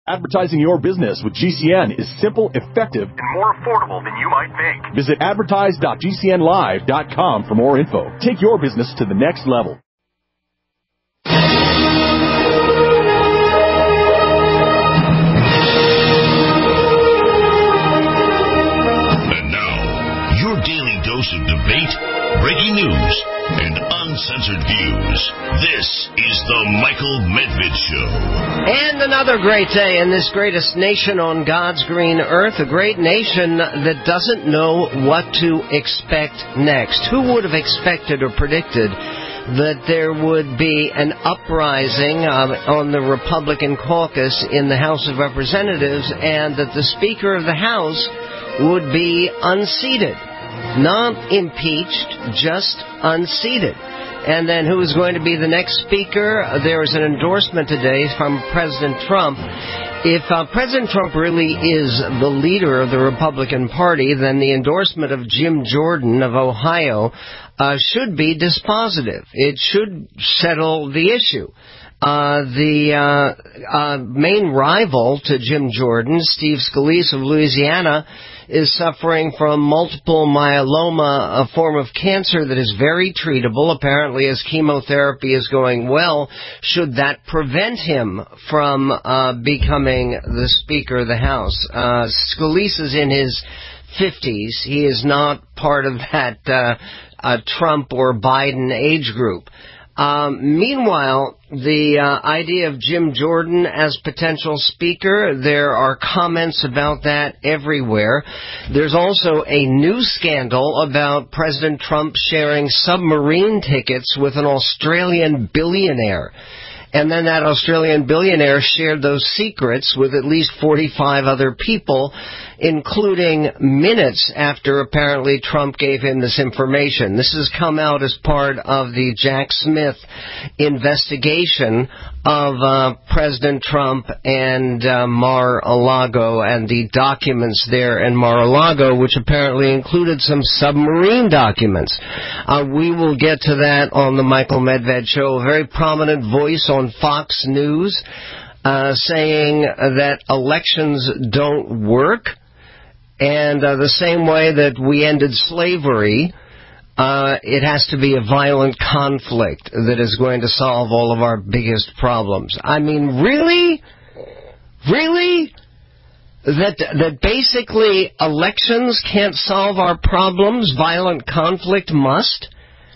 Advertising your business with GCN is simple, effective, and more affordable than you might think. Visit advertise.gcnlive.com for more info. Take your business to the next level. And now, your daily dose of debate, breaking news, and uncensored views. This is the Michael Medved Show. And another great day in this greatest nation on God's green earth, a great nation that doesn't know what to expect next. Who would have expected or predicted that there would be an uprising on the Republican caucus in the House of Representatives and that the Speaker of the House would be unseated? Not impeached, just unseated. And then who is going to be the next speaker? There is an endorsement today from President Trump. If President Trump really is the leader of the Republican Party, then the endorsement of Jim Jordan of Ohio should be dispositive. It should settle the issue. The main rival to Jim Jordan, Steve Scalise of Louisiana, is suffering from multiple myeloma, a form of cancer that is very treatable. Apparently, his chemotherapy is going well. Should that prevent him from becoming the Speaker of the House? Scalise is in his 50s. He is not part of that Trump or Biden age group. Meanwhile, the idea of Jim Jordan as potential speaker, there are comments about that everywhere. There's also a new scandal about President Trump sharing submarine tickets with an Australian billionaire. And then that Australian billionaire shared those secrets with at least 45 other people, including minutes after apparently Trump gave him this information. This has come out as part of the Jack Smith investigation of President Trump and Mar-a-Lago and the documents there in Mar-a-Lago, which apparently included some submarine documents. We will get to that on the Michael Medved Show. A very prominent voice on Fox News saying that elections don't work. And the same way that we ended slavery, it has to be a violent conflict that is going to solve all of our biggest problems. I mean, really? Really? That basically elections can't solve our problems, violent conflict must?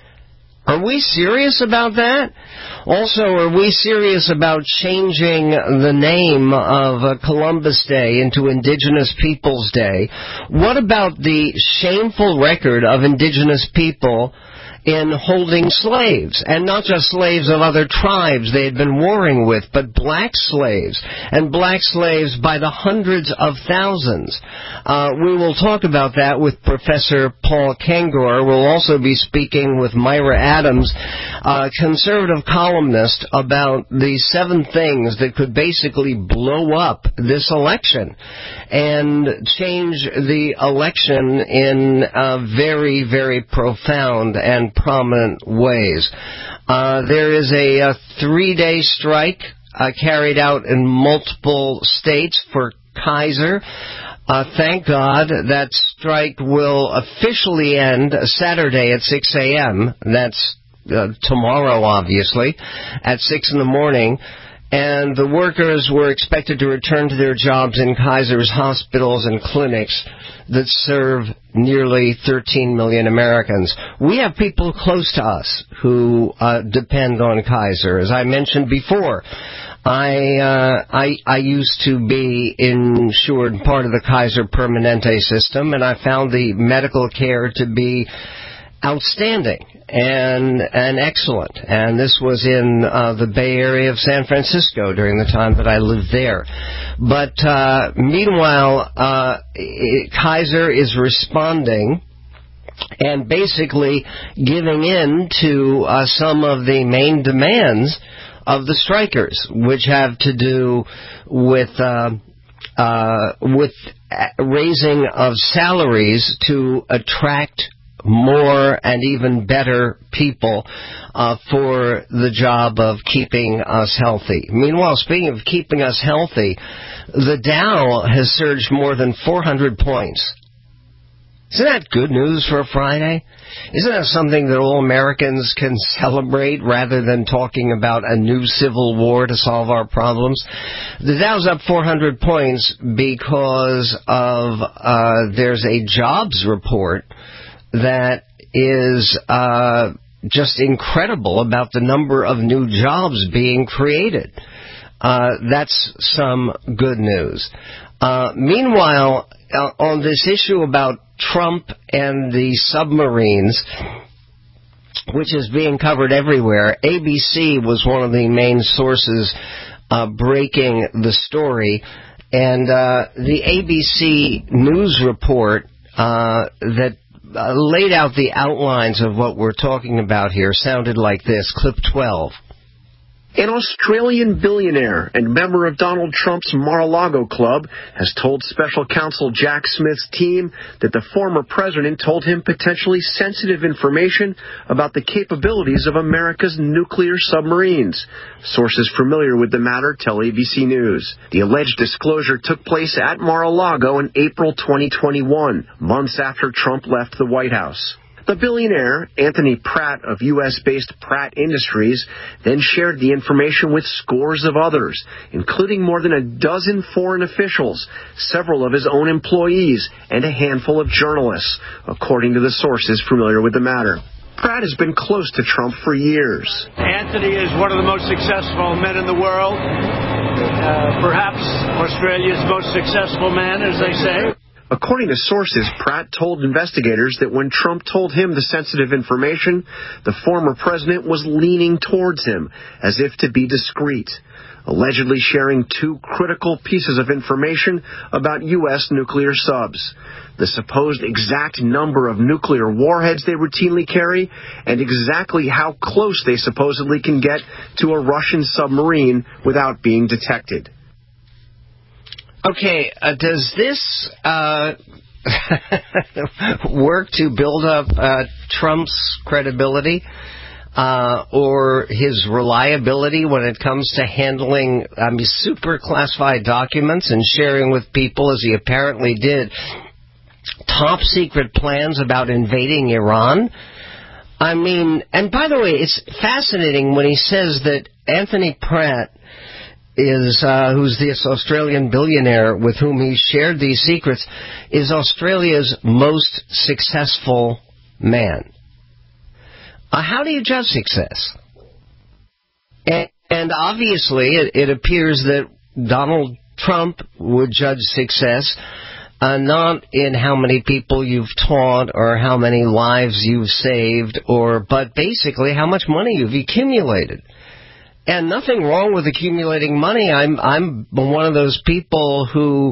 Are we serious about that? Also, are we serious about changing the name of Columbus Day into Indigenous Peoples Day? What about the shameful record of Indigenous people in holding slaves, and not just slaves of other tribes they had been warring with, but black slaves, and black slaves by the hundreds of thousands. We will talk about that with Professor Paul Kengor. We'll also be speaking with Myra Adams, conservative columnist, about the 7 things that could basically blow up this election and change the election in very, very profound and prominent ways. There is a 3-day strike carried out in multiple states for Kaiser. Thank God that strike will officially end Saturday at 6 a.m. That's tomorrow, obviously, at 6 in the morning. And the workers were expected to return to their jobs in Kaiser's hospitals and clinics that serve nearly 13 million Americans. We have people close to us who depend on Kaiser. As I mentioned before, I used to be insured part of the Kaiser Permanente system, and I found the medical care to be outstanding and excellent. And this was in the Bay Area of San Francisco during the time that I lived there. But meanwhile, Kaiser is responding and basically giving in to some of the main demands of the strikers, which have to do with raising of salaries to attract more and even better people for the job of keeping us healthy. Meanwhile, speaking of keeping us healthy, the Dow has surged more than 400 points. Isn't that good news for a Friday? Isn't that something that all Americans can celebrate rather than talking about a new civil war to solve our problems? The Dow's up 400 points because of there's a jobs report that is just incredible about the number of new jobs being created. That's some good news. Meanwhile, on this issue about Trump and the submarines, which is being covered everywhere, ABC was one of the main sources breaking the story. And the ABC News report that laid out the outlines of what we're talking about here sounded like this, clip 12. An Australian billionaire and member of Donald Trump's Mar-a-Lago club has told special counsel Jack Smith's team that the former president told him potentially sensitive information about the capabilities of America's nuclear submarines. Sources familiar with the matter tell ABC News. The alleged disclosure took place at Mar-a-Lago in April 2021, months after Trump left the White House. The billionaire, Anthony Pratt of U.S.-based Pratt Industries, then shared the information with scores of others, including more than a dozen foreign officials, several of his own employees, and a handful of journalists, according to the sources familiar with the matter. Pratt has been close to Trump for years. Anthony is one of the most successful men in the world, perhaps Australia's most successful man, as they say. According to sources, Pratt told investigators that when Trump told him the sensitive information, the former president was leaning towards him, as if to be discreet, allegedly sharing two critical pieces of information about U.S. nuclear subs: the supposed exact number of nuclear warheads they routinely carry, and exactly how close they supposedly can get to a Russian submarine without being detected. Okay, does this work to build up Trump's credibility or his reliability when it comes to handling super classified documents and sharing with people, as he apparently did, top secret plans about invading Iran? I mean, and by the way, it's fascinating when he says that Anthony Pratt is who's this Australian billionaire with whom he shared these secrets, is Australia's most successful man. How do you judge success? And obviously, it appears that Donald Trump would judge success not in how many people you've taught or how many lives you've saved, but basically how much money you've accumulated. And nothing wrong with accumulating money. I'm one of those people who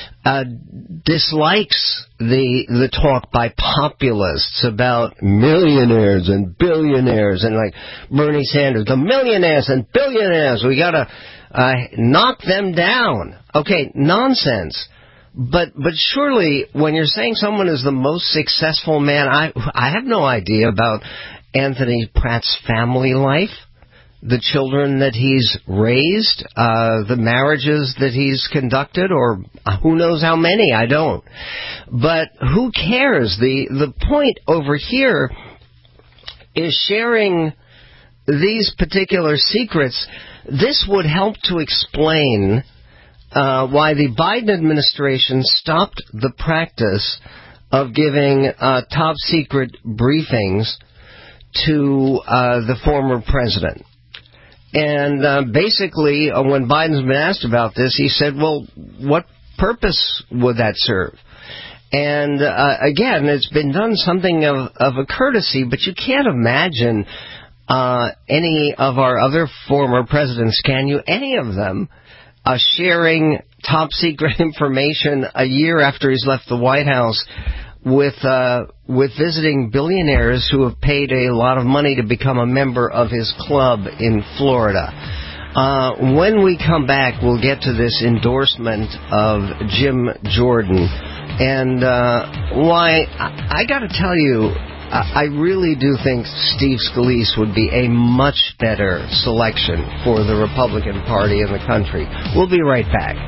dislikes the talk by populists about millionaires and billionaires and like Bernie Sanders, the millionaires and billionaires. We got to knock them down. Okay, nonsense. But surely when you're saying someone is the most successful man, I have no idea about Anthony Pratt's family life, the children that he's raised, the marriages that he's conducted, or who knows how many, I don't. But who cares? The point over here is sharing these particular secrets. This would help to explain why the Biden administration stopped the practice of giving top secret briefings to the former president. And basically, when Biden's been asked about this, he said, well, what purpose would that serve? And again, it's been done something of a courtesy, but you can't imagine any of our other former presidents, can you? Any of them sharing top secret information a year after he's left the White House with visiting billionaires who have paid a lot of money to become a member of his club in Florida. When we come back, we'll get to this endorsement of Jim Jordan and why I got to tell you, I really do think Steve Scalise would be a much better selection for the Republican Party in the country. We'll be right back.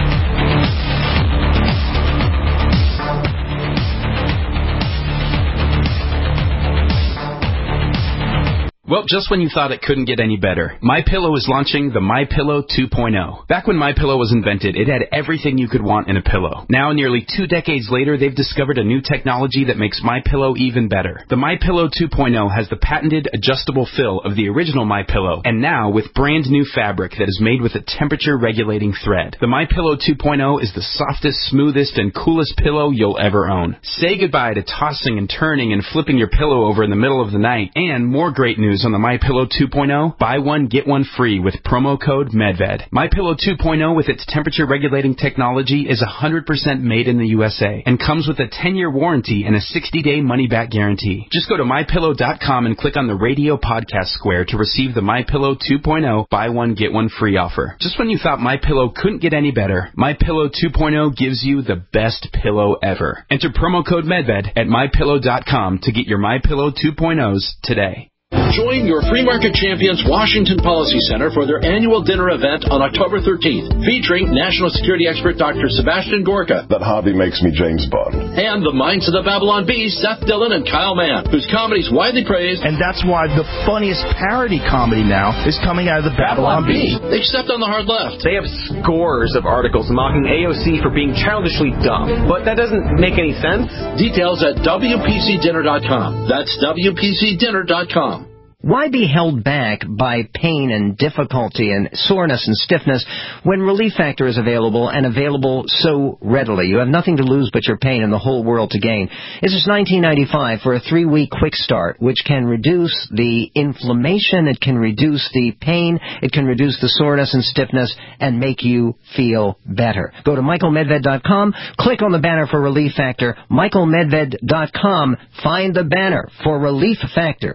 Well, just when you thought it couldn't get any better, MyPillow is launching the MyPillow 2.0. Back when MyPillow was invented, it had everything you could want in a pillow. Now, nearly 2 decades later, they've discovered a new technology that makes MyPillow even better. The MyPillow 2.0 has the patented adjustable fill of the original MyPillow, and now with brand new fabric that is made with a temperature-regulating thread. The MyPillow 2.0 is the softest, smoothest, and coolest pillow you'll ever own. Say goodbye to tossing and turning and flipping your pillow over in the middle of the night. And more great news on the MyPillow 2.0, buy one, get one free with promo code MedVed. MyPillow 2.0 with its temperature-regulating technology is 100% made in the USA and comes with a 10-year warranty and a 60-day money-back guarantee. Just go to MyPillow.com and click on the radio podcast square to receive the MyPillow 2.0 buy one, get one free offer. Just when you thought MyPillow couldn't get any better, MyPillow 2.0 gives you the best pillow ever. Enter promo code MedVed at MyPillow.com to get your MyPillow 2.0s today. Join your Free Market Champions Washington Policy Center for their annual dinner event on October 13th, featuring national security expert Dr. Sebastian Gorka. That hobby makes me James Bond. And the minds of the Babylon Bee, Seth Dillon and Kyle Mann, whose comedy is widely praised. And that's why the funniest parody comedy now is coming out of the Babylon Bee. Except on the hard left. They have scores of articles mocking AOC for being childishly dumb. But that doesn't make any sense. Details at WPCDinner.com. That's WPCDinner.com. Why be held back by pain and difficulty and soreness and stiffness when Relief Factor is available and available so readily? You have nothing to lose but your pain and the whole world to gain. This is $19.95 for a 3-week quick start, which can reduce the inflammation, it can reduce the pain, it can reduce the soreness and stiffness, and make you feel better. Go to MichaelMedved.com, click on the banner for Relief Factor, MichaelMedved.com, find the banner for Relief Factor.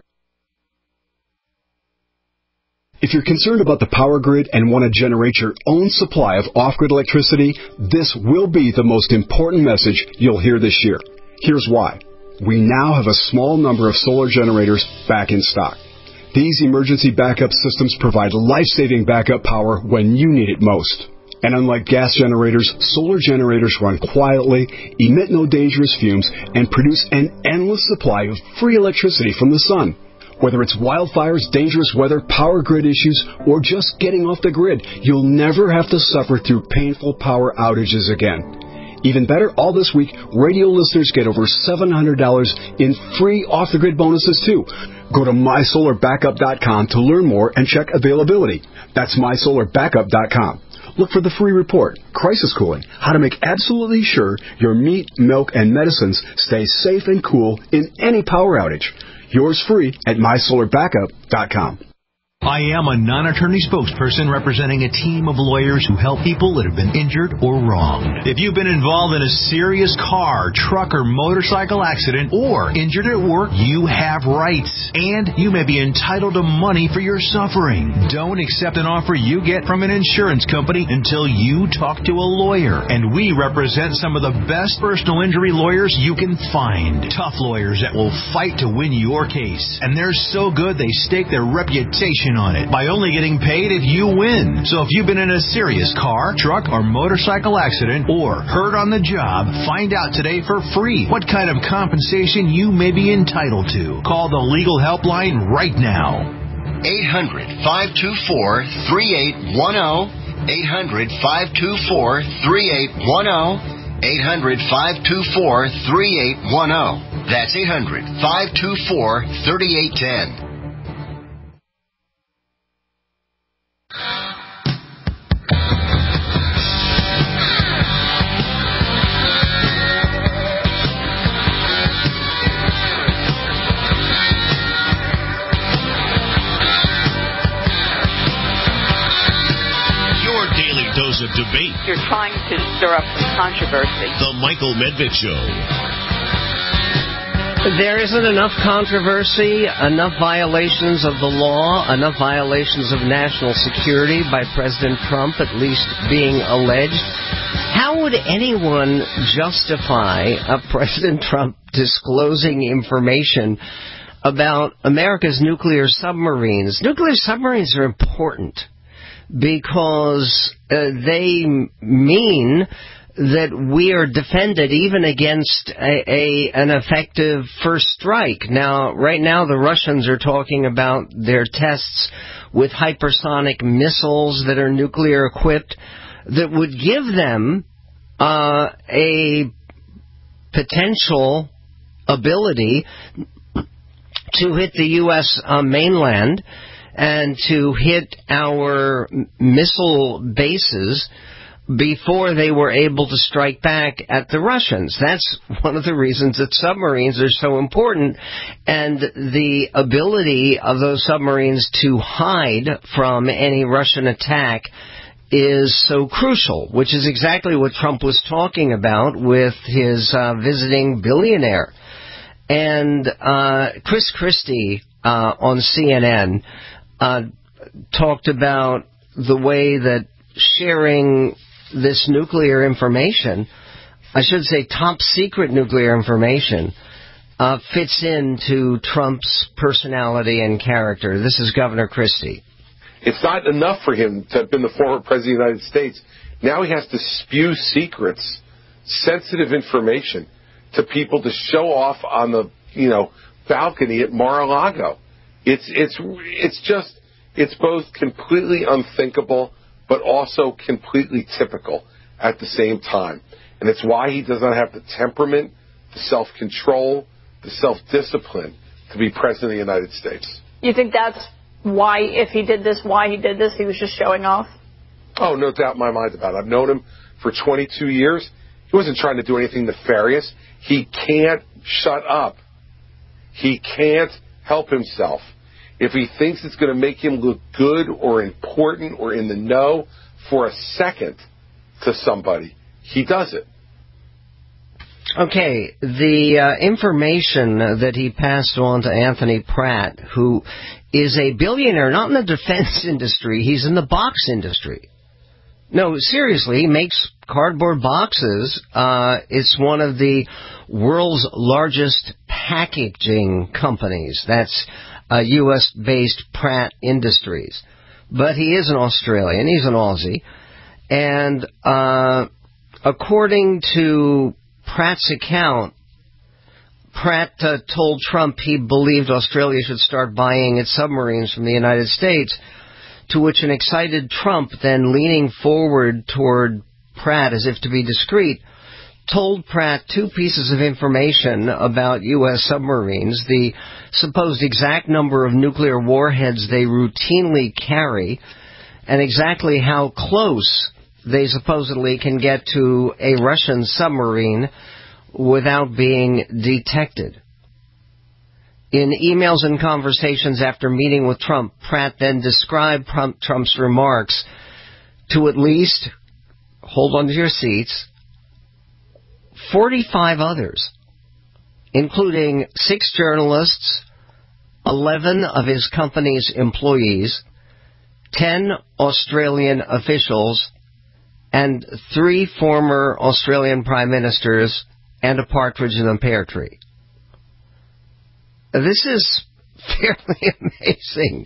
If you're concerned about the power grid and want to generate your own supply of off-grid electricity, this will be the most important message you'll hear this year. Here's why. We now have a small number of solar generators back in stock. These emergency backup systems provide life-saving backup power when you need it most. And unlike gas generators, solar generators run quietly, emit no dangerous fumes, and produce an endless supply of free electricity from the sun. Whether it's wildfires, dangerous weather, power grid issues, or just getting off the grid, you'll never have to suffer through painful power outages again. Even better, all this week, radio listeners get over $700 in free off-the-grid bonuses, too. Go to MySolarBackup.com to learn more and check availability. That's MySolarBackup.com. Look for the free report, Crisis Cooling, how to make absolutely sure your meat, milk, and medicines stay safe and cool in any power outage. Yours free at MySolarBackup.com. I am a non-attorney spokesperson representing a team of lawyers who help people that have been injured or wronged. If you've been involved in a serious car, truck, or motorcycle accident or injured at work, you have rights, and you may be entitled to money for your suffering. Don't accept an offer you get from an insurance company until you talk to a lawyer, and we represent some of the best personal injury lawyers you can find. Tough lawyers that will fight to win your case, and they're so good they stake their reputation on it by only getting paid if you win. So if you've been in a serious car, truck, or motorcycle accident or hurt on the job, find out today for free what kind of compensation you may be entitled to. Call the legal helpline right now. 800-524-3810. 800-524-3810. 800-524-3810. That's 800-524-3810. Of debate. You're trying to stir up some controversy. The Michael Medved Show. There isn't enough controversy, enough violations of the law, enough violations of national security by President Trump, at least being alleged. How how would anyone justify President Trump disclosing information about America's nuclear submarines? Nuclear submarines are important because they mean that we are defended even against an effective first strike. Now, right now, the Russians are talking about their tests with hypersonic missiles that are nuclear equipped that would give them a potential ability to hit the U.S. mainland and to hit our missile bases before they were able to strike back at the Russians. That's one of the reasons that submarines are so important, and the ability of those submarines to hide from any Russian attack is so crucial, which is exactly what Trump was talking about with his visiting billionaire. And Chris Christie on CNN talked about the way that sharing this nuclear information, I should say top secret nuclear information, fits into Trump's personality and character. This is Governor Christie. It's not enough for him to have been the former president of the United States. Now he has to spew secrets, sensitive information to people to show off on the, balcony at Mar-a-Lago. It's both completely unthinkable but also completely typical at the same time. And it's why he does not have the temperament, the self-control, the self-discipline to be president of the United States. You think that's why, if he did this, he was just showing off? Oh, no doubt in my mind about it. I've known him for 22 years. He wasn't trying to do anything nefarious. He can't shut up. He can't help himself. If he thinks it's going to make him look good or important or in the know for a second to somebody, he does it. Okay, the information that he passed on to Anthony Pratt, who is a billionaire, not in the defense industry, he's in the box industry. No, seriously, he makes cardboard boxes. It's one of the world's largest packaging companies. That's U.S.-based Pratt Industries. But he is an Australian. He's an Aussie. And according to Pratt's account, Pratt told Trump he believed Australia should start buying its submarines from the United States, to which an excited Trump, then leaning forward toward Pratt as if to be discreet, told Pratt two pieces of information about U.S. submarines: the supposed exact number of nuclear warheads they routinely carry, and exactly how close they supposedly can get to a Russian submarine without being detected. In emails and conversations after meeting with Trump, Pratt then described Trump's remarks to at least, hold on to your seats, 45 others, including 6 journalists, 11 of his company's employees, 10 Australian officials, and 3 former Australian prime ministers, and a partridge in a pear tree. This is fairly amazing.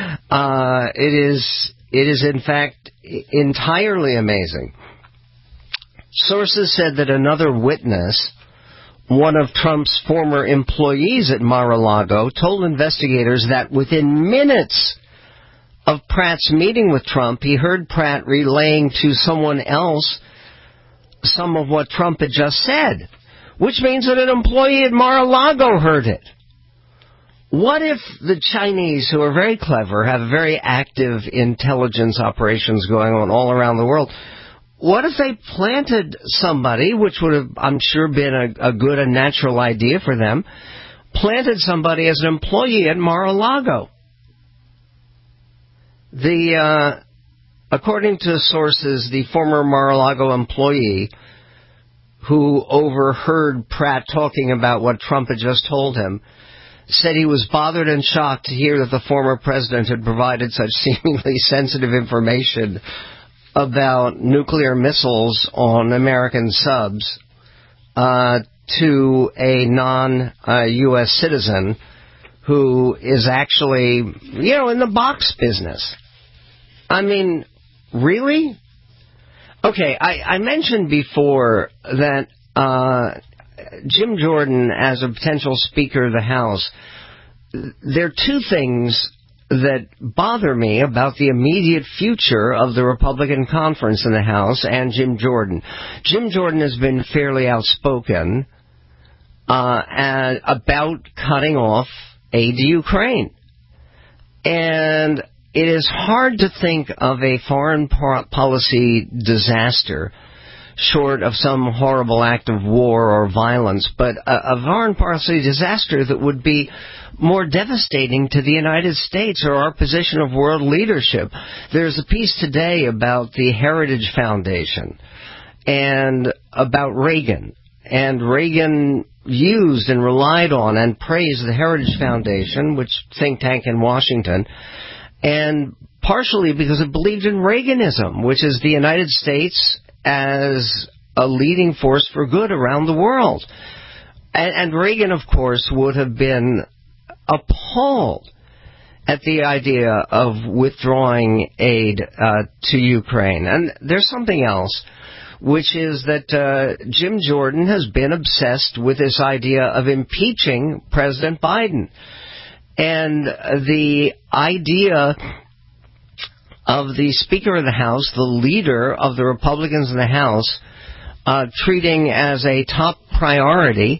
It is in fact entirely amazing. Sources said that another witness, one of Trump's former employees at Mar-a-Lago, told investigators that within minutes of Pratt's meeting with Trump, he heard Pratt relaying to someone else some of what Trump had just said, which means that an employee at Mar-a-Lago heard it. What if the Chinese, who are very clever, have very active intelligence operations going on all around the world, what if they planted somebody, which would have, I'm sure, been a good and natural idea for them, planted somebody as an employee at Mar-a-Lago? According to sources, the former Mar-a-Lago employee who overheard Pratt talking about what Trump had just told him said he was bothered and shocked to hear that the former president had provided such seemingly sensitive information about nuclear missiles on American subs to a non-U.S. citizen who is actually, in the box business. I mean, really? Okay, I mentioned before that Jim Jordan, as a potential Speaker of the House, there are two things that bother me about the immediate future of the Republican conference in the House and Jim Jordan. Jim Jordan has been fairly outspoken about cutting off aid to Ukraine. And it is hard to think of a foreign policy disaster short of some horrible act of war or violence, but a foreign policy disaster that would be more devastating to the United States or our position of world leadership. There's a piece today about the Heritage Foundation and about Reagan. And Reagan used and relied on and praised the Heritage Foundation, which think tank in Washington, and partially because it believed in Reaganism, which is the United States as a leading force for good around the world. And Reagan, of course, would have been appalled at the idea of withdrawing aid to Ukraine. And there's something else, which is that Jim Jordan has been obsessed with this idea of impeaching President Biden. And the idea of the Speaker of the House, the leader of the Republicans in the House, treating as a top priority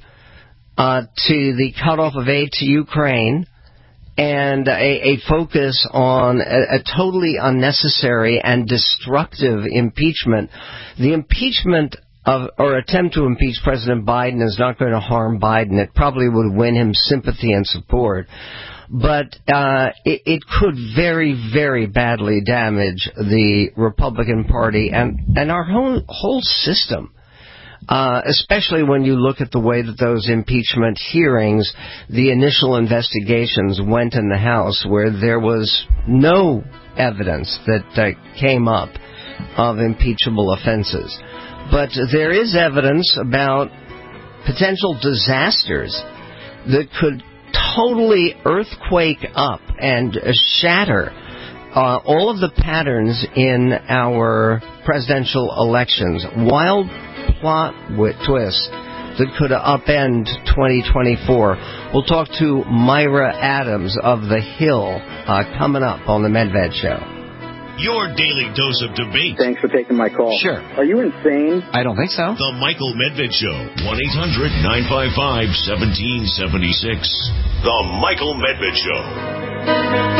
to the cutoff of aid to Ukraine and a focus on a totally unnecessary and destructive impeachment. The impeachment or attempt to impeach President Biden is not going to harm Biden. It probably would win him sympathy and support. But it could very, very badly damage the Republican Party and our whole system, especially when you look at the way that those impeachment hearings, the initial investigations went in the House, where there was no evidence that came up of impeachable offenses. But there is evidence about potential disasters that could totally earthquake up and shatter all of the patterns in our presidential elections. Wild plot twists that could upend 2024. We'll talk to Myra Adams of The Hill coming up on the Medved Show. Your daily dose of debate. Thanks for taking my call. Sure. Are you insane? I don't think so. The Michael Medved Show. 1-800-955-1776. The Michael Medved Show.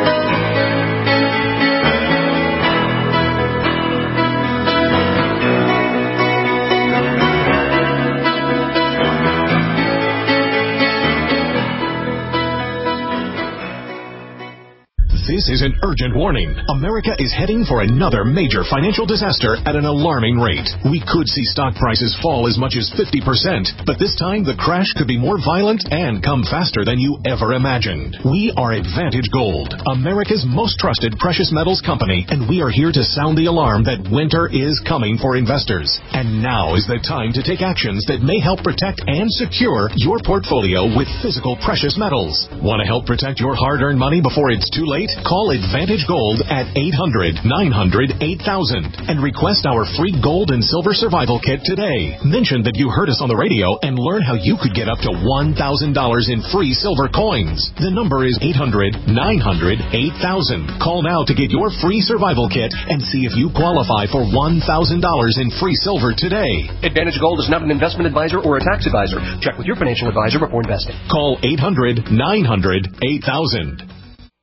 This is an urgent warning. America is heading for another major financial disaster at an alarming rate. We could see stock prices fall as much as 50%, but this time the crash could be more violent and come faster than you ever imagined. We are Advantage Gold, America's most trusted precious metals company, and we are here to sound the alarm that winter is coming for investors. And now is the time to take actions that may help protect and secure your portfolio with physical precious metals. Want to help protect your hard-earned money before it's too late? Call Advantage Gold at 800-900-8000 and request our free gold and silver survival kit today. Mention that you heard us on the radio and learn how you could get up to $1,000 in free silver coins. The number is 800-900-8000. Call now to get your free survival kit and see if you qualify for $1,000 in free silver today. Advantage Gold is not an investment advisor or a tax advisor. Check with your financial advisor before investing. Call 800-900-8000.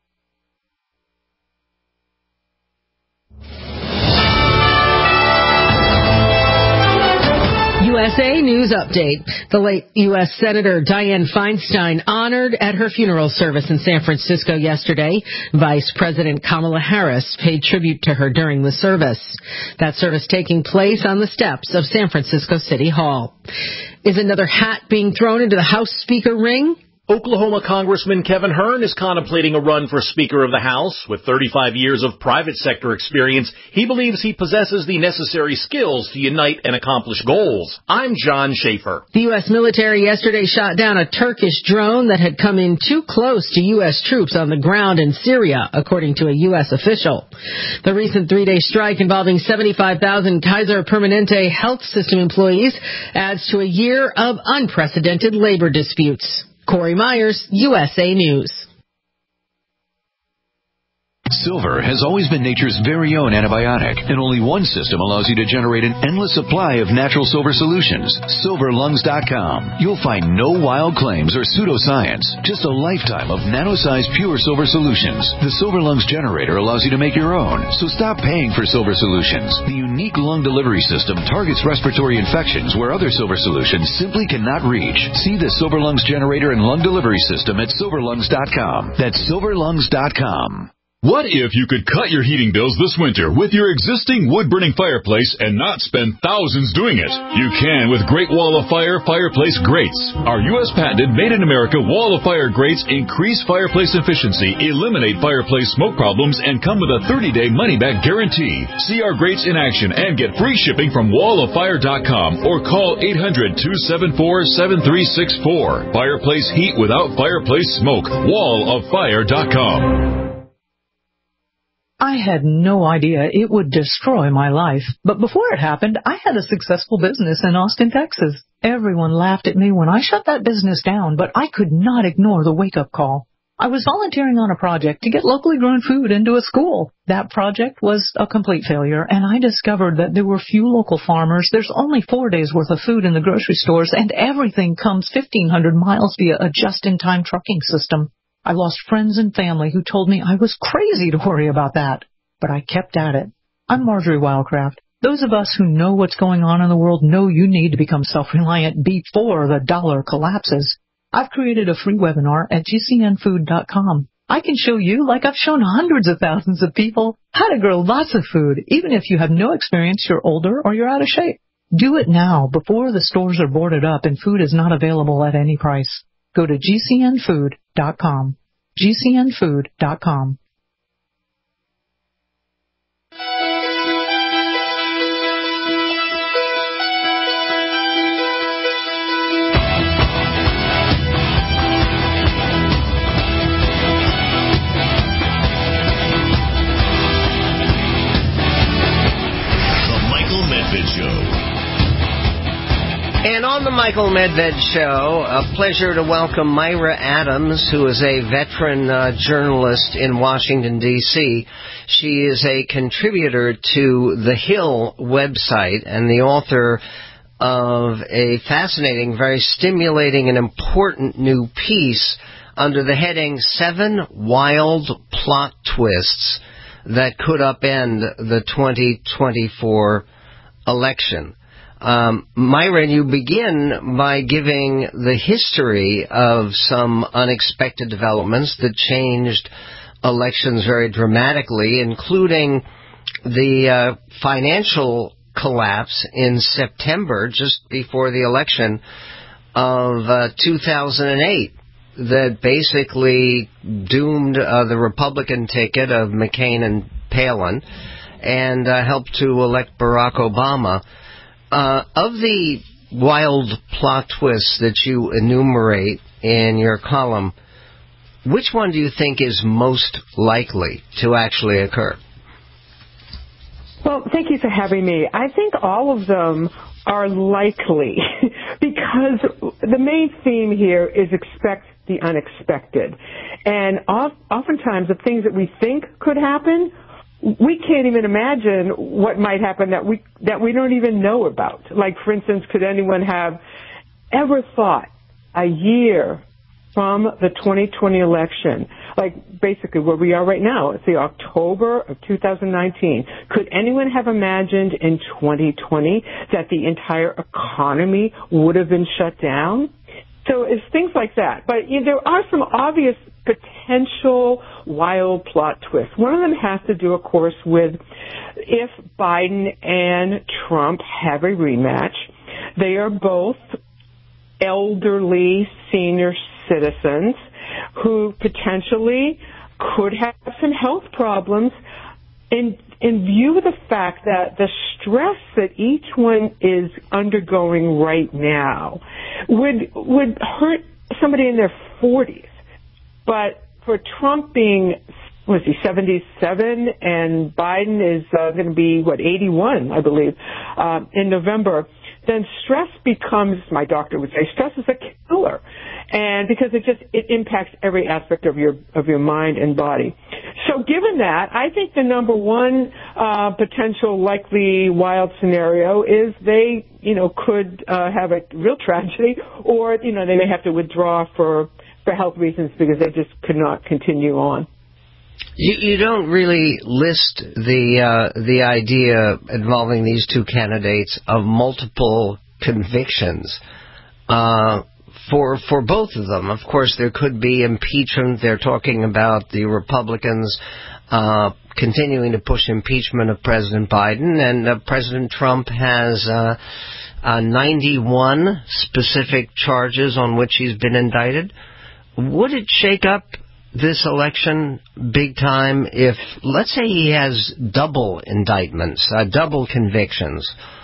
USA News Update. The late U.S. Senator Dianne Feinstein honored at her funeral service in San Francisco yesterday. Vice President Kamala Harris paid tribute to her during the service. That service taking place on the steps of San Francisco City Hall. Is another hat being thrown into the House Speaker ring? Oklahoma Congressman Kevin Hern is contemplating a run for Speaker of the House. With 35 years of private sector experience, he believes he possesses the necessary skills to unite and accomplish goals. I'm John Schaefer. The U.S. military yesterday shot down a Turkish drone that had come in too close to U.S. troops on the ground in Syria, according to a U.S. official. The recent 3-day strike involving 75,000 Kaiser Permanente health system employees adds to a year of unprecedented labor disputes. Corey Myers, USA News. Silver has always been nature's very own antibiotic, and only one system allows you to generate an endless supply of natural silver solutions. SilverLungs.com. You'll find no wild claims or pseudoscience, just a lifetime of nano-sized pure silver solutions. The Silver Lungs generator allows you to make your own, so stop paying for silver solutions. The unique lung delivery system targets respiratory infections where other silver solutions simply cannot reach. See the Silver Lungs generator and lung delivery system at SilverLungs.com. That's SilverLungs.com. What if you could cut your heating bills this winter with your existing wood-burning fireplace and not spend thousands doing it? You can with Great Wall of Fire fireplace grates. Our U.S. patented made-in-America Wall of Fire grates increase fireplace efficiency, eliminate fireplace smoke problems, and come with a 30-day money-back guarantee. See our grates in action and get free shipping from walloffire.com or call 800-274-7364. Fireplace heat without fireplace smoke. walloffire.com. I had no idea it would destroy my life. But before it happened, I had a successful business in Austin, Texas. Everyone laughed at me when I shut that business down, but I could not ignore the wake-up call. I was volunteering on a project to get locally grown food into a school. That project was a complete failure, and I discovered that there were few local farmers. There's only 4 days' worth of food in the grocery stores, and everything comes 1,500 miles via a just-in-time trucking system. I lost friends and family who told me I was crazy to worry about that. But I kept at it. I'm Marjorie Wildcraft. Those of us who know what's going on in the world know you need to become self-reliant before the dollar collapses. I've created a free webinar at gcnfood.com. I can show you, like I've shown hundreds of thousands of people, how to grow lots of food, even if you have no experience, you're older, or you're out of shape. Do it now before the stores are boarded up and food is not available at any price. Go to gcnfood.com. gcnfood.com. And on the Michael Medved Show, a pleasure to welcome Myra Adams, who is a veteran journalist in Washington, D.C. She is a contributor to The Hill website and the author of a fascinating, very stimulating and important new piece under the heading 7 Wild Plot Twists That Could Upend the 2024 Election. Myra, you begin by giving the history of some unexpected developments that changed elections very dramatically, including the financial collapse in September, just before the election of 2008, that basically doomed the Republican ticket of McCain and Palin and helped to elect Barack Obama. Of the wild plot twists that you enumerate in your column, which one do you think is most likely to actually occur? Well, thank you for having me. I think all of them are likely because the main theme here is expect the unexpected. And oftentimes the things that we think could happen, we can't even imagine what might happen that we don't even know about. Like, for instance, could anyone have ever thought a year from the 2020 election, like basically where we are right now, it's the October of 2019, could anyone have imagined in 2020 that the entire economy would have been shut down? So it's things like that. But there are some obvious potential wild plot twists. One of them has to do, of course, with if Biden and Trump have a rematch. They are both elderly senior citizens who potentially could have some health problems in view of the fact that the stress that each one is undergoing right now would hurt somebody in their 40s. But for Trump being, 77, and Biden is going to be, 81, I believe, in November, then stress becomes, my doctor would say, stress is a killer. And because it impacts every aspect of your mind and body. So given that, I think the number one potential likely wild scenario is they, could have a real tragedy, or, they may have to withdraw for health reasons because they just could not continue on. You don't really list the idea involving these two candidates of multiple convictions for both of them. Of course, there could be impeachment. They're talking about the Republicans continuing to push impeachment of President Biden, and President Trump has 91 specific charges on which he's been indicted. Would it shake up this election big time if, let's say, he has double indictments, double convictions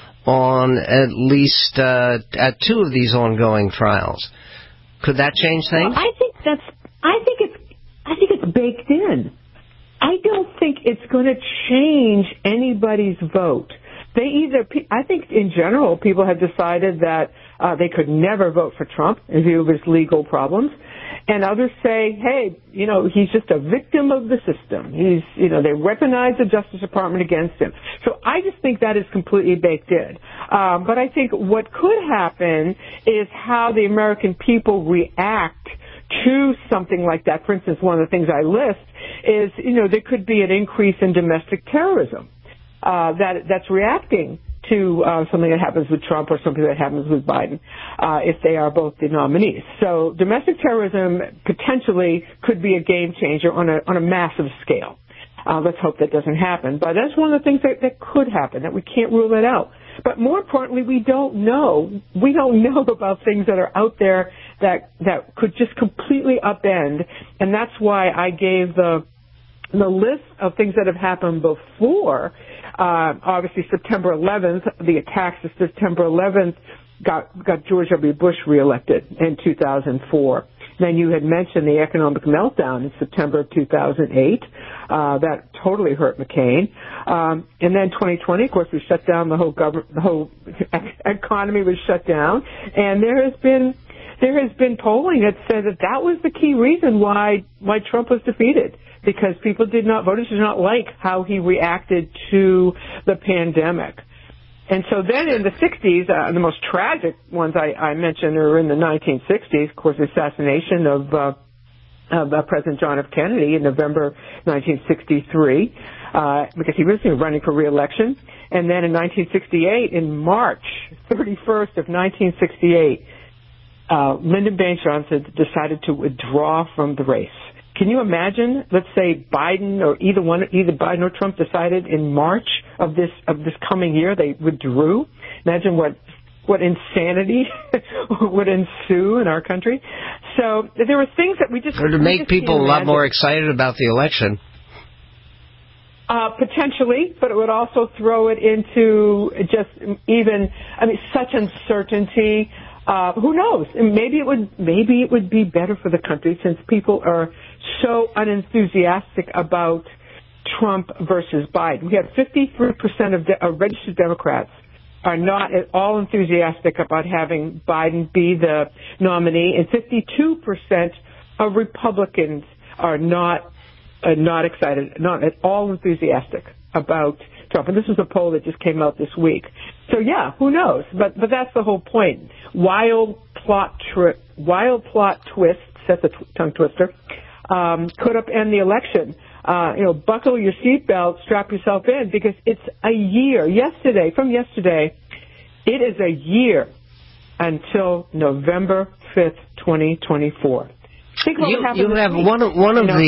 on at least at two of these ongoing trials? Could that change things? Well, I think it's baked in. I don't think it's going to change anybody's vote. I think in general people have decided that they could never vote for Trump in view of his legal problems. And others say, hey, he's just a victim of the system. They weaponize the Justice Department against him. So I just think that is completely baked in. But I think what could happen is how the American people react to something like that. For instance, one of the things I list is, there could be an increase in domestic terrorism that's reacting to something that happens with Trump or something that happens with Biden, if they are both the nominees. So domestic terrorism potentially could be a game changer on a massive scale. Let's hope that doesn't happen. But that's one of the things that could happen, that we can't rule it out. But more importantly, we don't know. We don't know about things that are out there that could just completely upend. And that's why I gave the list of things that have happened before. Obviously, September 11th, the attacks of September 11th got George W. Bush reelected in 2004. Then you had mentioned the economic meltdown in September of 2008. That totally hurt McCain. And then 2020, of course, we shut down the whole economy was shut down. And there has been polling that said that was the key reason why Trump was defeated, because voters did not like how he reacted to the pandemic. And so then in the 60s, the most tragic ones I mentioned are in the 1960s, of course, the assassination of President John F. Kennedy in November 1963, because he was running for re-election. And then in 1968, in March 31st of 1968, Lyndon Baines Johnson decided to withdraw from the race. Can you imagine, let's say Biden or either Biden or Trump decided in March of this coming year they withdrew? Imagine what insanity would ensue in our country. So there were things that we just... Or to make people a lot more excited about the election. Potentially, but it would also throw it into such uncertainty. Who knows? Maybe it would be better for the country, since people are so unenthusiastic about Trump versus Biden. We have 53% of registered Democrats are not at all enthusiastic about having Biden be the nominee, and 52% of Republicans are not excited, not at all enthusiastic about Trump. And this was a poll that just came out this week. So yeah, who knows? But that's the whole point. Wild plot twist, that's a tongue twister, could upend the election. Buckle your seatbelt, strap yourself in, because it's a year. From yesterday, it is a year until November 5th, 2024. You have one of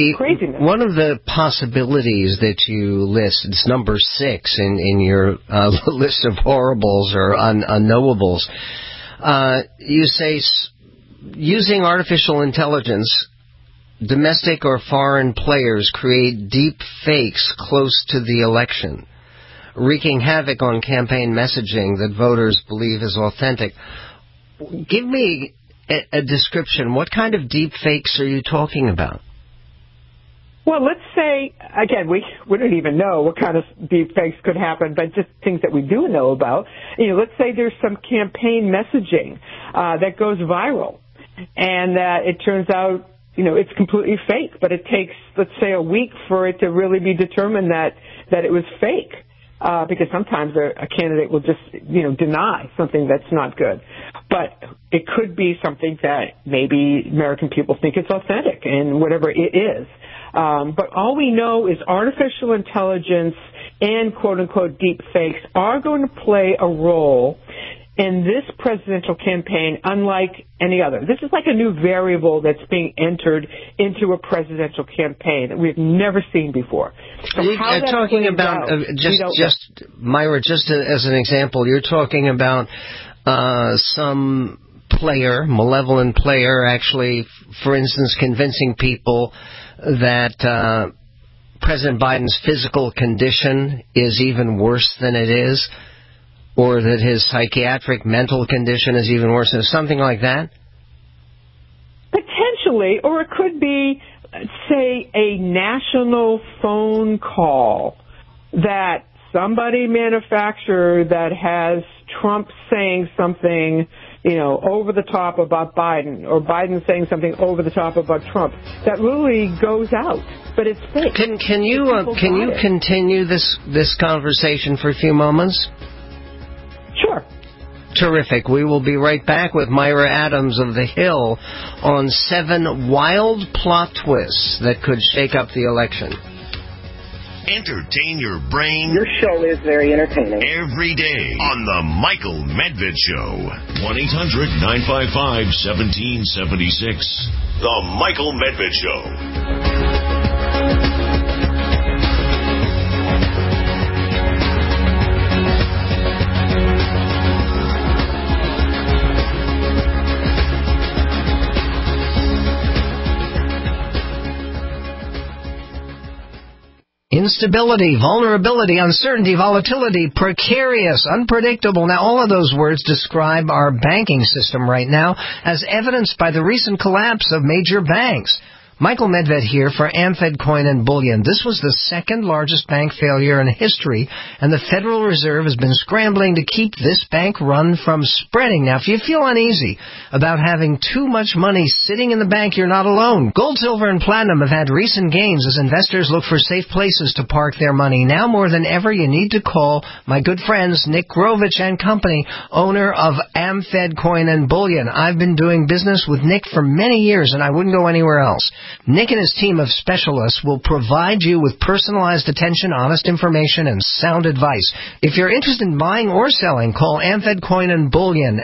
the possibilities that you list. It's number 6 in your list of horribles or unknowables. You say using artificial intelligence, domestic or foreign players create deep fakes close to the election, wreaking havoc on campaign messaging that voters believe is authentic. Give me a description. What kind of deep fakes are you talking about? Well, let's say, again, we don't even know what kind of deep fakes could happen, but just things that we do know about. Let's say there's some campaign messaging that goes viral, and it turns out, it's completely fake, but it takes, let's say, a week for it to really be determined that it was fake. Because sometimes a candidate will just, deny something that's not good. But it could be something that maybe American people think is authentic, and whatever it is. But all we know is artificial intelligence and quote-unquote deep fakes are going to play a role in this presidential campaign unlike any other. This is like a new variable that's being entered into a presidential campaign that we've never seen before. So you're talking about, Myra, just as an example, you're talking about some player, malevolent player, actually, for instance, convincing people that President Biden's physical condition is even worse than it is, or that his psychiatric mental condition is even worse, or something like that? Potentially, or it could be, say, a national phone call that somebody manufactured that has Trump saying something, over the top about Biden, or Biden saying something over the top about Trump, that really goes out, but it's fake. Can you continue this conversation for a few moments? Sure. Terrific. We will be right back with Myra Adams of The Hill on 7 wild plot twists that could shake up the election. Entertain your brain. Your show is very entertaining. Every day on The Michael Medved Show. 1-800-955-1776. The Michael Medved Show. Instability, vulnerability, uncertainty, volatility, precarious, unpredictable. Now, all of those words describe our banking system right now, as evidenced by the recent collapse of major banks. Michael Medved here for AmFed Coin and Bullion. This was the second largest bank failure in history, and the Federal Reserve has been scrambling to keep this bank run from spreading. Now, if you feel uneasy about having too much money sitting in the bank, you're not alone. Gold, silver, and platinum have had recent gains as investors look for safe places to park their money. Now more than ever, you need to call my good friends Nick Grovich and Company, owner of AmFed Coin and Bullion. I've been doing business with Nick for many years, and I wouldn't go anywhere else. Nick and his team of specialists will provide you with personalized attention, honest information, and sound advice. If you're interested in buying or selling, call AmFed Coin and Bullion,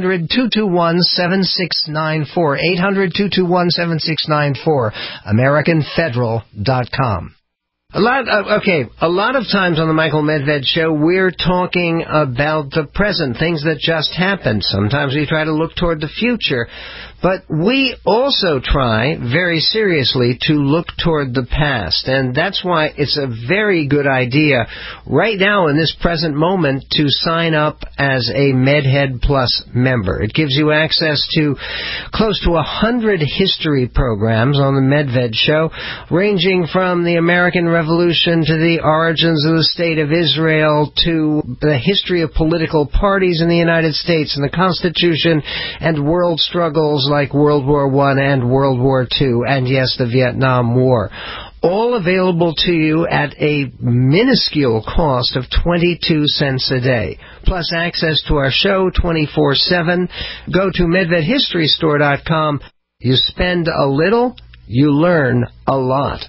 800-221-7694, 800-221-7694, AmericanFederal.com. A lot of times on the Michael Medved Show, we're talking about the present, things that just happened. Sometimes we try to look toward the future. But we also try, very seriously, to look toward the past. And that's why it's a very good idea right now in this present moment to sign up as a MedHead Plus member. It gives you access to close to 100 history programs on the Medved Show, ranging from the American Revolution to the origins of the State of Israel to the history of political parties in the United States and the Constitution and world struggles like World War I and World War II, and yes, the Vietnam War. All available to you at a minuscule cost of 22 cents a day. Plus access to our show 24/7. Go to MedvedHistoryStore.com. You spend a little, you learn a lot.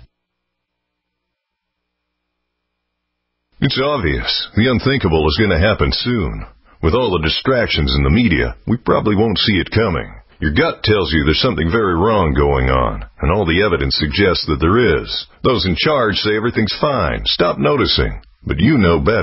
It's obvious. The unthinkable is going to happen soon. With all the distractions in the media, we probably won't see it coming. Your gut tells you there's something very wrong going on, and all the evidence suggests that there is. Those in charge say everything's fine. Stop noticing. But you know better.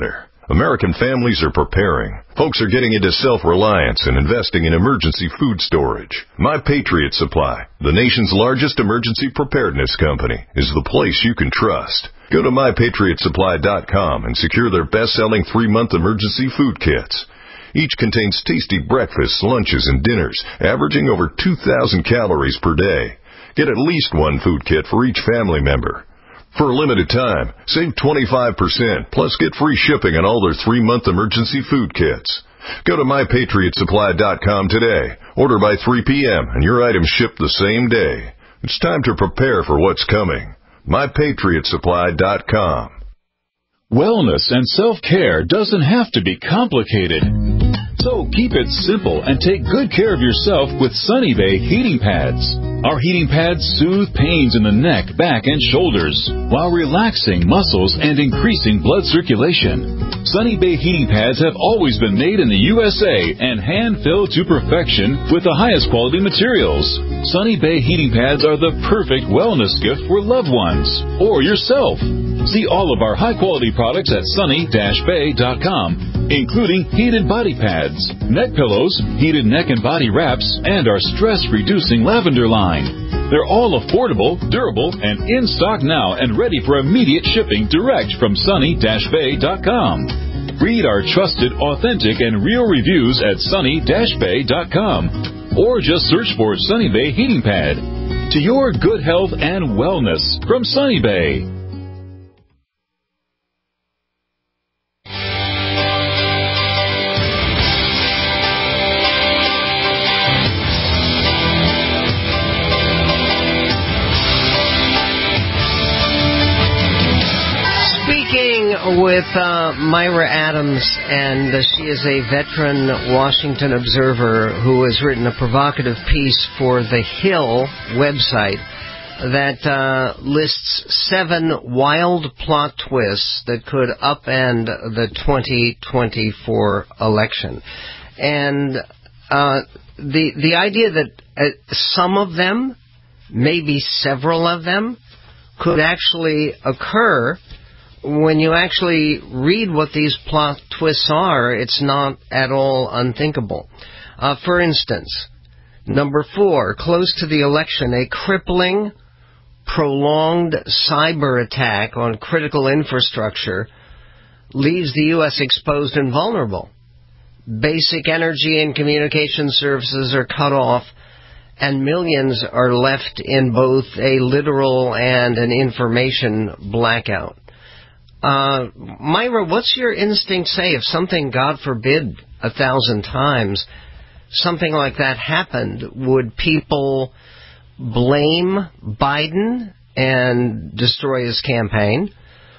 American families are preparing. Folks are getting into self-reliance and investing in emergency food storage. My Patriot Supply, the nation's largest emergency preparedness company, is the place you can trust. Go to MyPatriotSupply.com and secure their best-selling 3-month emergency food kits. Each contains tasty breakfasts, lunches, and dinners, averaging over 2,000 calories per day. Get at least one food kit for each family member. For a limited time, save 25%, plus get free shipping on all their 3-month emergency food kits. Go to MyPatriotSupply.com today. Order by 3 p.m. and your items ship the same day. It's time to prepare for what's coming. MyPatriotSupply.com. Wellness and self-care doesn't have to be complicated. So keep it simple and take good care of yourself with Sunny Bay heating pads. Our heating pads soothe pains in the neck, back, and shoulders while relaxing muscles and increasing blood circulation. Sunny Bay heating pads have always been made in the USA and hand-filled to perfection with the highest quality materials. Sunny Bay heating pads are the perfect wellness gift for loved ones or yourself. See all of our high-quality products at sunny-bay.com, including heated body pads, neck pillows, heated neck and body wraps, and our stress-reducing lavender line. They're all affordable, durable, and in stock now and ready for immediate shipping direct from sunny-bay.com. Read our trusted, authentic, and real reviews at sunny-bay.com, or just search for Sunny Bay Heating Pad. To your good health and wellness from Sunny Bay. With Myra Adams, and she is a veteran Washington observer who has written a provocative piece for The Hill website that lists 7 wild plot twists that could upend the 2024 election. And the idea that some of them, maybe several of them, could actually occur. When you actually read what these plot twists are, it's not at all unthinkable. For instance, number 4, close to the election, a crippling, prolonged cyber attack on critical infrastructure leaves the U.S. exposed and vulnerable. Basic energy and communication services are cut off, and millions are left in both a literal and an information blackout. Myra, what's your instinct say if something, God forbid, 1,000 times, something like that happened? Would people blame Biden and destroy his campaign?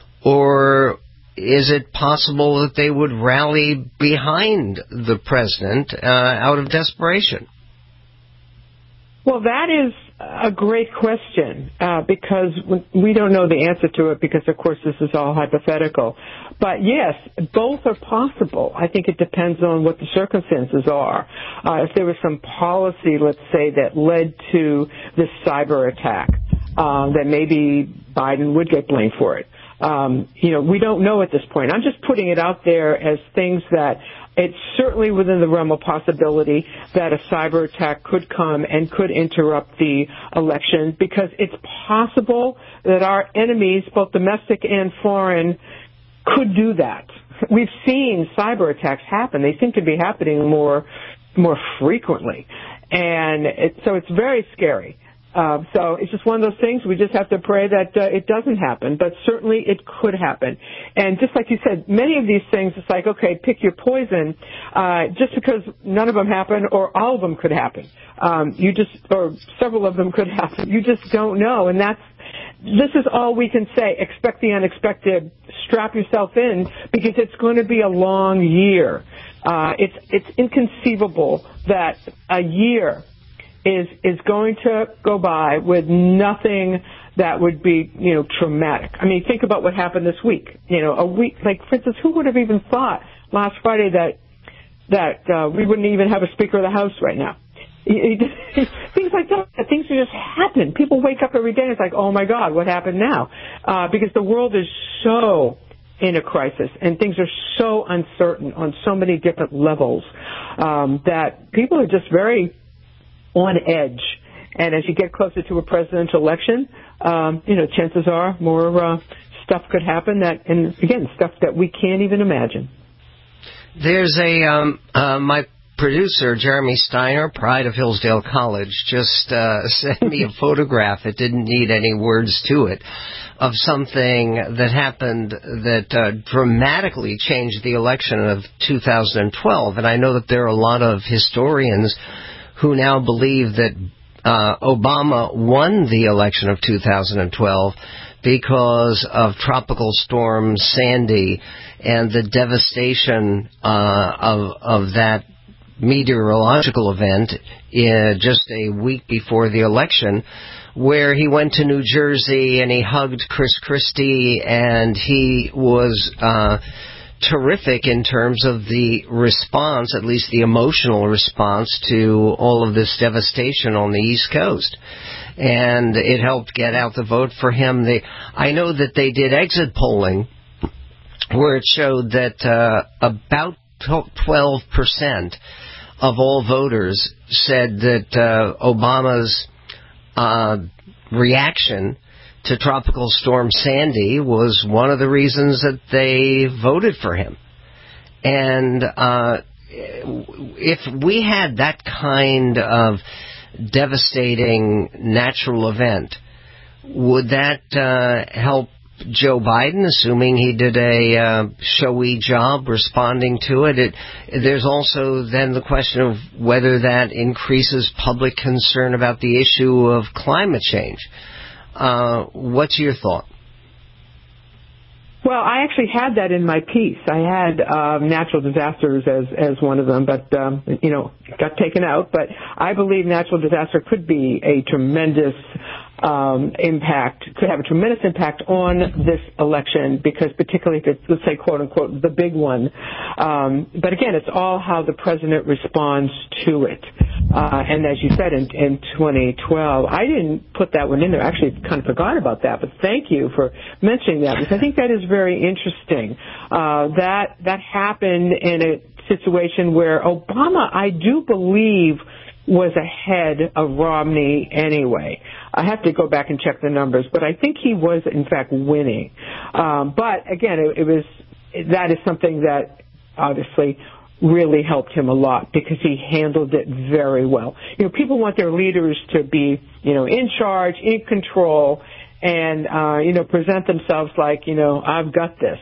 Or is it possible that they would rally behind the president out of desperation? Well, that is a great question because we don't know the answer to it because, of course, this is all hypothetical. But, yes, both are possible. I think it depends on what the circumstances are. If there was some policy, let's say, that led to this cyber attack, then maybe Biden would get blamed for it. We don't know at this point. I'm just putting it out there as things that it's certainly within the realm of possibility that a cyber attack could come and could interrupt the election because it's possible that our enemies, both domestic and foreign, could do that. We've seen cyber attacks happen. They seem to be happening more frequently. And so it's very scary. So it's just one of those things. We just have to pray that it doesn't happen, but certainly it could happen. And just like you said, many of these things, it's like, okay, pick your poison. Just because none of them happen or all of them could happen. Or several of them could happen. You just don't know. And this is all we can say. Expect the unexpected. Strap yourself in because it's going to be a long year. It's inconceivable that a year is going to go by with nothing that would be, traumatic. I mean, think about what happened this week. A week, like, for instance, who would have even thought last Friday that we wouldn't even have a Speaker of the House right now? Things like that. Things just happen. People wake up every day and it's like, oh, my God, what happened now? Because the world is so in a crisis, and things are so uncertain on so many different levels that people are just very on edge. And as you get closer to a presidential election, chances are more stuff could happen and again, stuff that we can't even imagine. There's my producer, Jeremy Steiner, pride of Hillsdale College, just sent me a photograph. It didn't need any words to it, of something that happened that dramatically changed the election of 2012. And I know that there are a lot of historians who now believe that Obama won the election of 2012 because of Tropical Storm Sandy and the devastation of that meteorological event just a week before the election, where he went to New Jersey and he hugged Chris Christie, and he was terrific in terms of the response, at least the emotional response, to all of this devastation on the East Coast. And it helped get out the vote for him. I know that they did exit polling where it showed that about 12% of all voters said that Obama's reaction to Tropical Storm Sandy was one of the reasons that they voted for him. And if we had that kind of devastating natural event, would that help Joe Biden, assuming he did a showy job responding to it? There's also then the question of whether that increases public concern about the issue of climate change. What's your thought? Well, I actually had that in my piece. I had natural disasters as one of them, but got taken out. But I believe natural disaster could be a tremendous impact, could have a tremendous impact on this election, because particularly if it's, let's say, quote unquote, the big one. But again, it's all how the president responds to it. And as you said, in 2012, I didn't put that one in there. Actually, kind of forgot about that. But thank you for mentioning that, because I think that is very interesting. That happened in a situation where Obama, I do believe, was ahead of Romney anyway. I have to go back and check the numbers, but I think he was, in fact, winning. But again, that is something that obviously really helped him a lot, because he handled it very well. People want their leaders to be, in charge, in control, and, present themselves like, I've got this.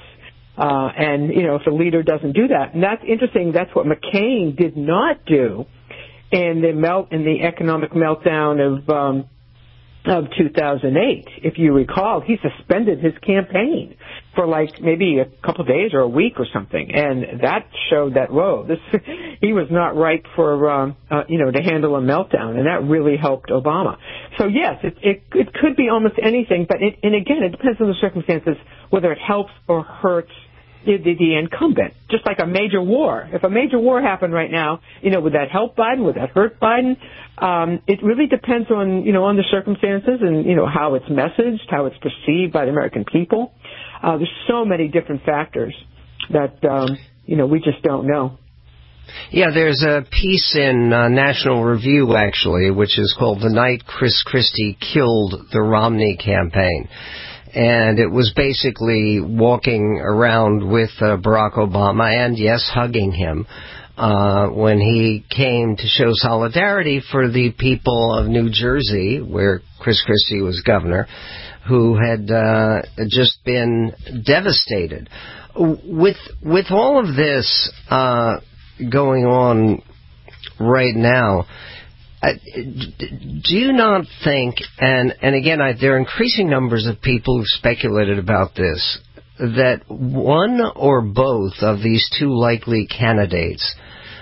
And if the leader doesn't do that, and that's interesting, that's what McCain did not do in the economic meltdown of 2008. If you recall, he suspended his campaign for maybe a couple of days or a week or something, and that showed that he was not right for to handle a meltdown, and that really helped Obama. So yes, it could be almost anything, but and again, it depends on the circumstances whether it helps or hurts the incumbent. Just like a major war. If a major war happened right now, would that help Biden? Would that hurt Biden? It really depends on the circumstances and, how it's messaged, how it's perceived by the American people. There's so many different factors that, we just don't know. Yeah, there's a piece in National Review, actually, which is called "The Night Chris Christie Killed the Romney Campaign." And it was basically walking around with Barack Obama and, yes, hugging him when he came to show solidarity for the people of New Jersey, where Chris Christie was governor, who had just been devastated. With all of this going on right now, do you not think, and again, there are increasing numbers of people who've speculated about this, that one or both of these two likely candidates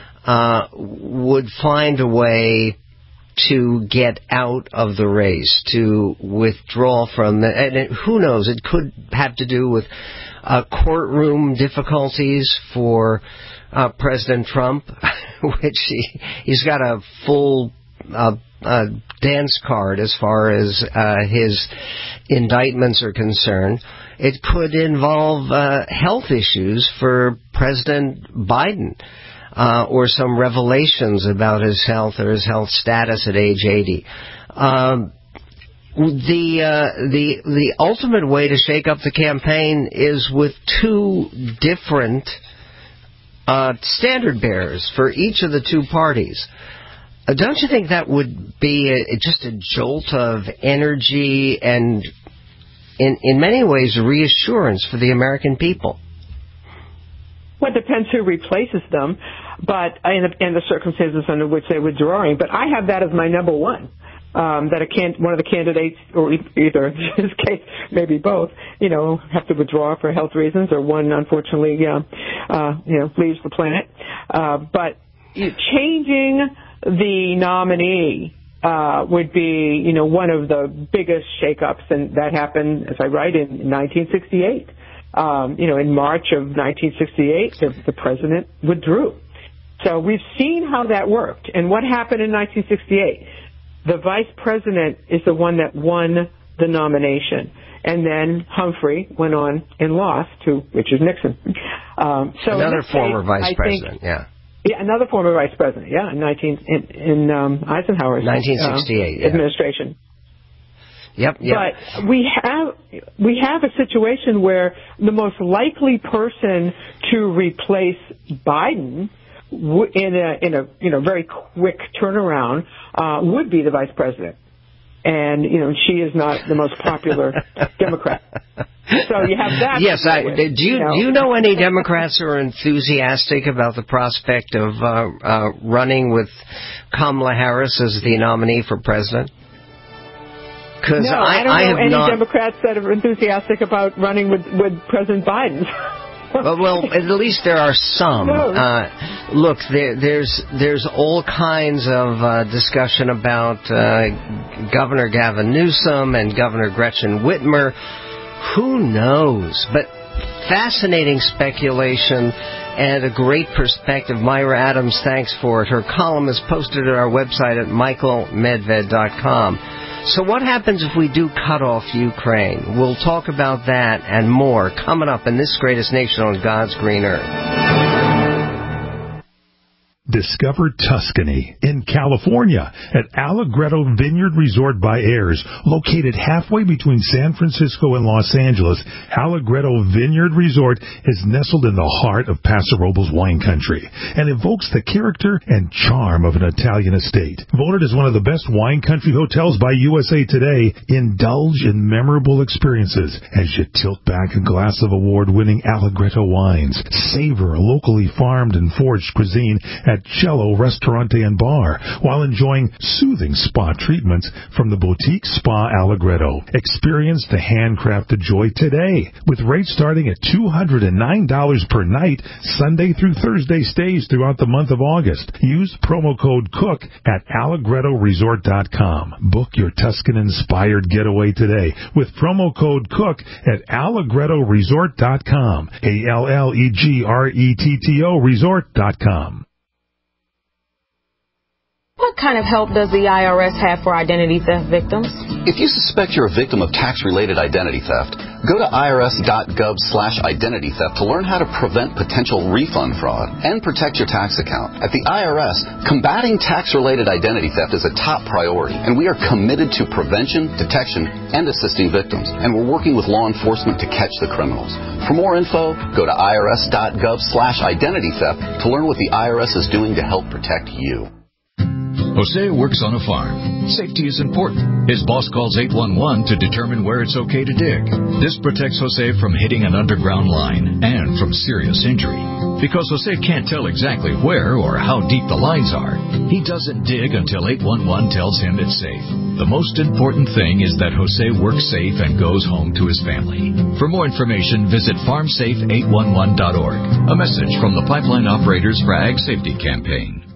would find a way to get out of the race, to withdraw from the, and who knows, it could have to do with courtroom difficulties for President Trump, which he's got a full dance card as far as his indictments are concerned. It could involve health issues for President Biden, or some revelations about his health or his health status at age 80. The ultimate way to shake up the campaign is with two different standard bearers for each of the two parties. Don't you think that would be just a jolt of energy and, in many ways, reassurance for the American people? Well, it depends who replaces them, but in the circumstances under which they're withdrawing. But I have that as my number one. That one of the candidates, or either in this case, maybe both, have to withdraw for health reasons, or one, unfortunately, leaves the planet. But changing the nominee would be, one of the biggest shakeups, and that happened, as I write, in 1968. In March of 1968, the president withdrew. So we've seen how that worked. And what happened in 1968? The vice president is the one that won the nomination. And then Humphrey went on and lost to Richard Nixon. Another former vice president, yeah. Yeah, another former vice president, yeah, in Eisenhower's 1968 administration. Yep. But we have a situation where the most likely person to replace Biden in a very quick turnaround would be the vice president. And, she is not the most popular Democrat. So you have that. Yes, do you know any Democrats who are enthusiastic about the prospect of running with Kamala Harris as the nominee for president? No, I don't know any Democrats that are enthusiastic about running with President Biden. Well, at least there are some. Look, there's all kinds of discussion about Governor Gavin Newsom and Governor Gretchen Whitmer. Who knows? But fascinating speculation and a great perspective. Myra Adams, thanks for it. Her column is posted at our website at michaelmedved.com. So what happens if we do cut off Ukraine? We'll talk about that and more coming up in this greatest nation on God's green earth. Discover Tuscany in California at Allegretto Vineyard Resort by Ayers. Located halfway between San Francisco and Los Angeles, Allegretto Vineyard Resort is nestled in the heart of Paso Robles wine country and evokes the character and charm of an Italian estate. Voted as one of the best wine country hotels by USA Today, indulge in memorable experiences as you tilt back a glass of award-winning Allegretto wines. Savor locally farmed and foraged cuisine at Cello Restaurante and Bar, while enjoying soothing spa treatments from the boutique Spa Allegretto. Experience the handcrafted joy today, with rates starting at $209 per night, Sunday through Thursday stays throughout the month of August. Use promo code COOK at AllegrettoResort.com. Book your Tuscan-inspired getaway today with promo code COOK at AllegrettoResort.com. ALLEGRETTO Resort.com. What kind of help does the IRS have for identity theft victims? If you suspect you're a victim of tax-related identity theft, go to irs.gov/identity theft to learn how to prevent potential refund fraud and protect your tax account. At the IRS, combating tax-related identity theft is a top priority, and we are committed to prevention, detection, and assisting victims. And we're working with law enforcement to catch the criminals. For more info, go to irs.gov/identity theft to learn what the IRS is doing to help protect you. Jose works on a farm. Safety is important. His boss calls 811 to determine where it's okay to dig. This protects Jose from hitting an underground line and from serious injury. Because Jose can't tell exactly where or how deep the lines are, he doesn't dig until 811 tells him it's safe. The most important thing is that Jose works safe and goes home to his family. For more information, visit farmsafe811.org. A message from the Pipeline Operators for Ag Safety Campaign.